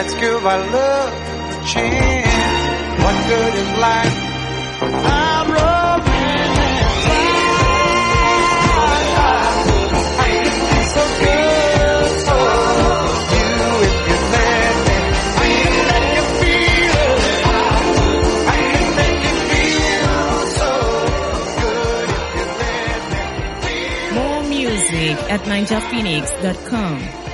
Let's give our love a chance. What good is life without romance? I can be so good for you if you let me. I can make you feel it. I can make you feel so good if you let me. More music at ninjaphoenix.com.